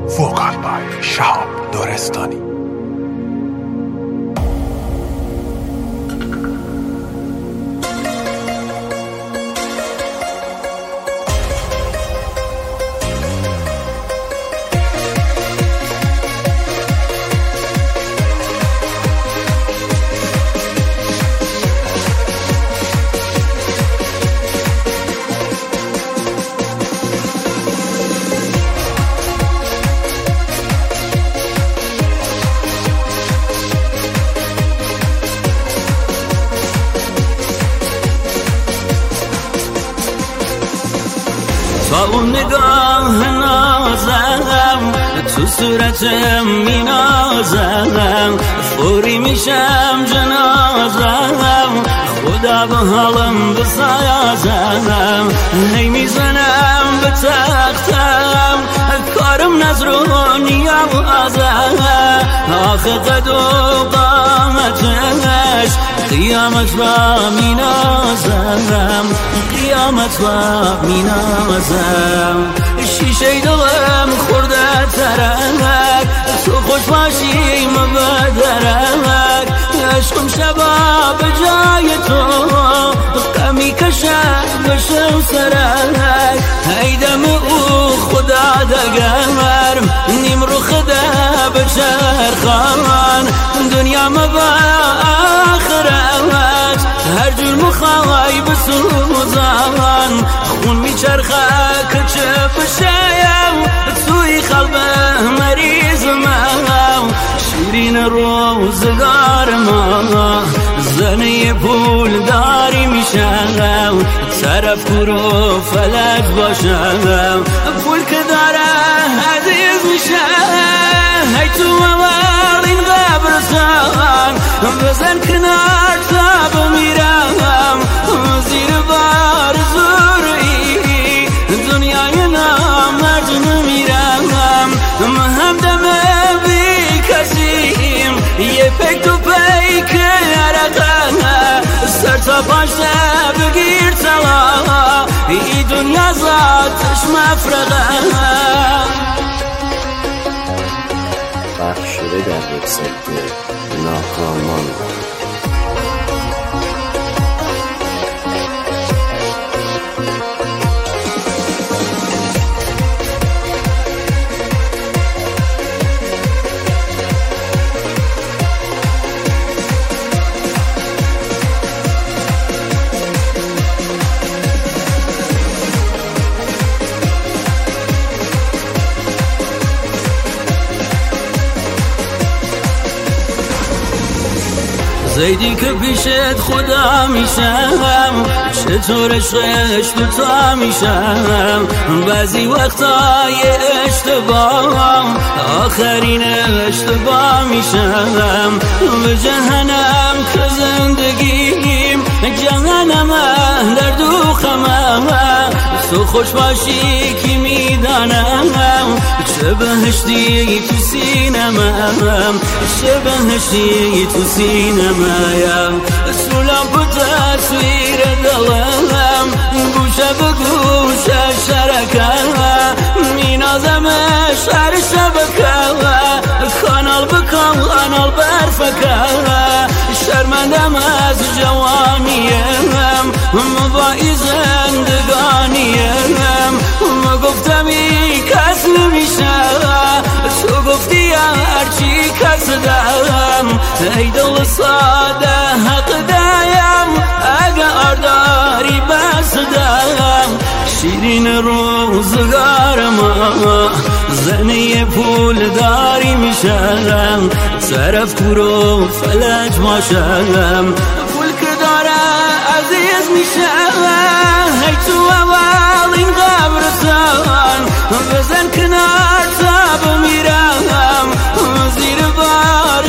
وکال بای شهاب دورستانی. با اون نگاه نازم تو صورتم می نازم، فوری میشم جنازم، خدا به حالم بسازم، هی میزنم به تختم، کارم نظرونیم آزم، آخه قد و قامتش قیامت را می نازم، قیامت را می نازم. شیشه دلم خورده ترک، تو خوش باشی مبادرک، عشقم شبا به جای تو غمی کشم بشم سرک، هیدم او خدا دگرم نیم رو خدا بچرخان، دنیا مبا آخرت هر جور مخوای بسوزان، خون میچرخه کچه بشیم توی قلب مریض من، شیرین روزگار ما زنه پول داری میشم، طرف کرو فلج باشم، پول که داره عزیز میشم، هی تو اول این قبرستان بزن کنار تا بمیرم، زیر بار زوری دنیای نامرد نمیرم، همدم بی کسیم یه پک تو پیک عرقه، سر تا پاشته بگیر طلا، ای دنیا ذاتش مفرقه. پخش شده در وبسایت ناکامان. زیدی که پیشت خدا میشم، چطور عشقش تو تا میشم، بعضی وقتای اشتباه آخرین اشتباه میشم، به جهنم که زندگیم جهنم درد و خمم، تو خوش باشی کی میدانم، چه بهشتی تو سینمم، چه بهشتی تو سینمم، سولم به تصویر دلم گوشه به گوشه شرکم، مینازمش هر شبکه کانال به کانال برفکه، شرمندم از جوانیم مبایی زندگانیم، گفتم ای کس نمیشه تو گفتی هرچی کس دارم، ای دل ساده حق دایم اگه آرداری بس دارم، شیرین روزگار ما زنه پول داری میشم، طرف کرو فلج ماشم، پول که داره عزیز میشم، هی تو اول این قبرستان بزن کنار تا بمیرم، زیر بار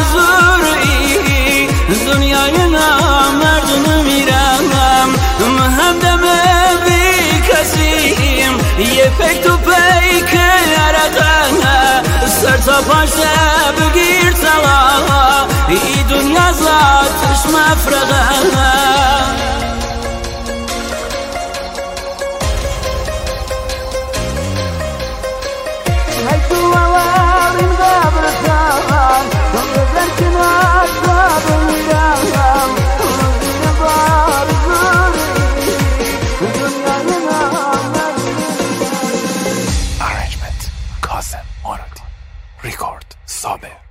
زوری دنیای نامرد نمیرم، همدم بی کسیم یه پک تو پیک عرقه، سر تا پاشته بگیر طلا، ای دنیا ذاتش مفرقه. Hey, قاسم مرادی. ریکورد صابر.